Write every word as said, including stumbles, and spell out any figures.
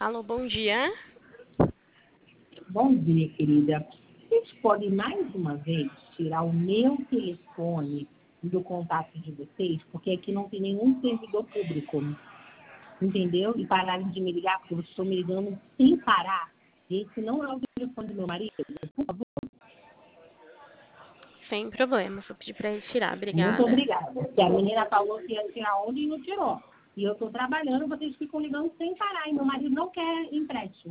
Alô, bom dia. Bom dia, querida. Vocês podem, mais uma vez, tirar o meu telefone do contato de vocês, porque aqui não tem nenhum servidor público, entendeu? E pararem de me ligar, porque vocês estão me ligando sem parar. E esse não é o telefone do meu marido, por favor. Sem problema, vou pedir para ele tirar, Muito obrigada. obrigada. Porque a menina falou que ia tirar onde e não tirou. E eu estou trabalhando, vocês ficam ligando sem parar. E meu marido não quer empréstimo.